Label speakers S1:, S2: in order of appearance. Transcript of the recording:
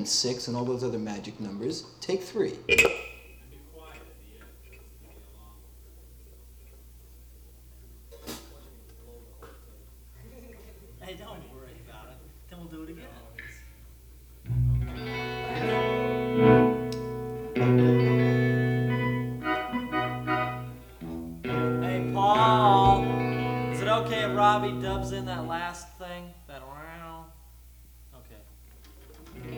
S1: and 6 and all those other magic numbers. Take 3.
S2: Hey, don't worry about it. Then we'll do it again. Hey, Paul. Is it okay if Robbie dubs in that last